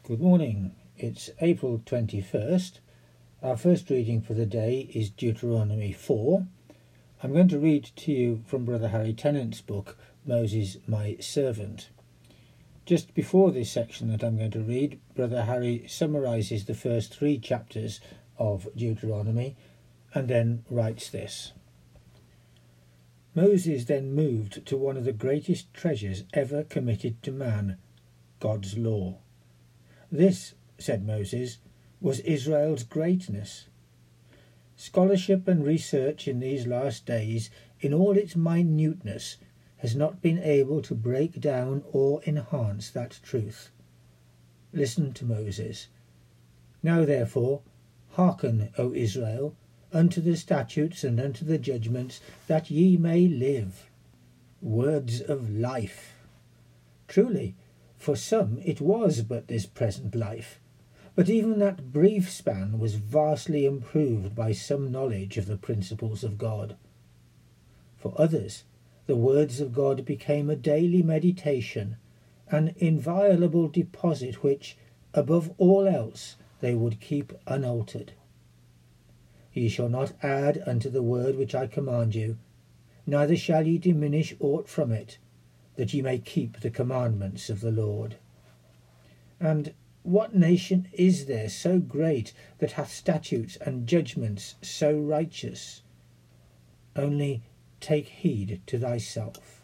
Good morning. It's April 21st. Our first reading for the day is Deuteronomy 4. I'm going to read to you from Brother Harry Tennant's book, Moses, My Servant. Just before this section that I'm going to read, Brother Harry summarises the first 3 chapters of Deuteronomy and then writes this. Moses then moved to one of the greatest treasures ever committed to man, God's law. This, said Moses, was Israel's greatness. Scholarship and research in these last days, in all its minuteness, has not been able to break down or enhance that truth. Listen to Moses. Now therefore, hearken, O Israel, unto the statutes and unto the judgments, that ye may live. Words of life. Truly, for some it was but this present life, but even that brief span was vastly improved by some knowledge of the principles of God. For others, the words of God became a daily meditation, an inviolable deposit which, above all else, they would keep unaltered. Ye shall not add unto the word which I command you, neither shall ye diminish aught from it, that ye may keep the commandments of the Lord. And what nation is there so great that hath statutes and judgments so righteous? Only take heed to thyself.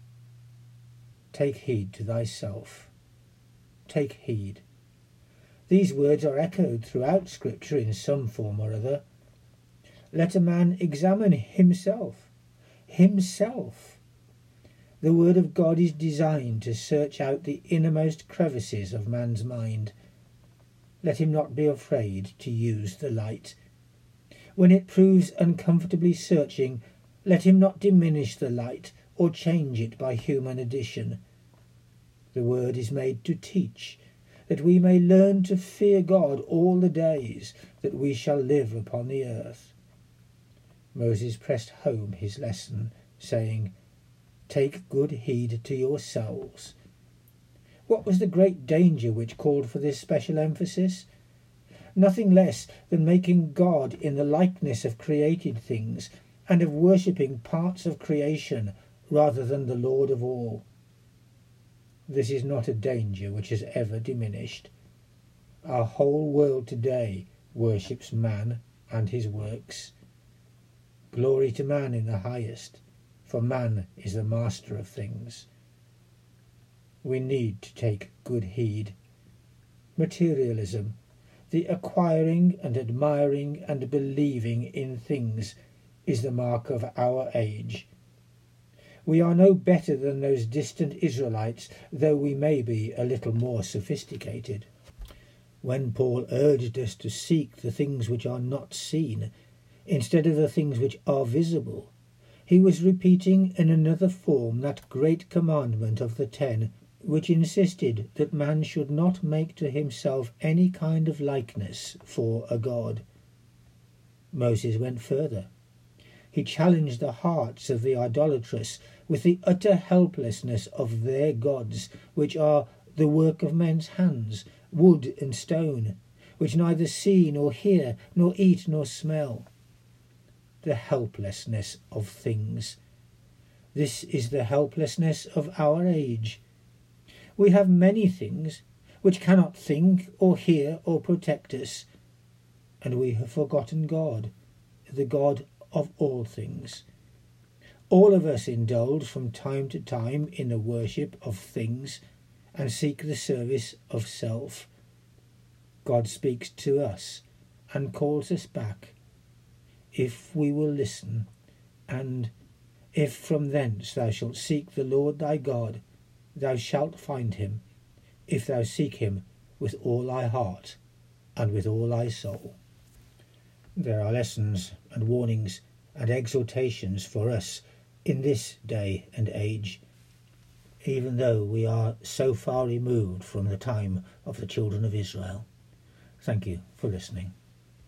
Take heed to thyself. Take heed. These words are echoed throughout Scripture in some form or other. Let a man examine himself. Himself. The word of God is designed to search out the innermost crevices of man's mind. Let him not be afraid to use the light. When it proves uncomfortably searching, let him not diminish the light or change it by human addition. The word is made to teach, that we may learn to fear God all the days that we shall live upon the earth. Moses pressed home his lesson, saying, Take good heed to yourselves. What was the great danger which called for this special emphasis? Nothing less than making God in the likeness of created things, and of worshipping parts of creation rather than the Lord of all. This is not a danger which has ever diminished. Our whole world today worships man and his works. Glory to man in the highest, for man is the master of things. We need to take good heed. Materialism, the acquiring and admiring and believing in things, is the mark of our age. We are no better than those distant Israelites, though we may be a little more sophisticated. When Paul urged us to seek the things which are not seen, instead of the things which are visible, he was repeating in another form that great commandment of the 10, which insisted that man should not make to himself any kind of likeness for a god. Moses went further. He challenged the hearts of the idolatrous with the utter helplessness of their gods, which are the work of men's hands, wood and stone, which neither see nor hear, nor eat nor smell. The helplessness of things. This is the helplessness of our age. We have many things which cannot think or hear or protect us, and we have forgotten God, the God of all things. All of us indulge from time to time in the worship of things and seek the service of self. God speaks to us and calls us back, if we will listen, and if from thence thou shalt seek the Lord thy God, thou shalt find him, if thou seek him with all thy heart and with all thy soul. There are lessons and warnings and exhortations for us in this day and age, even though we are so far removed from the time of the children of Israel. Thank you for listening.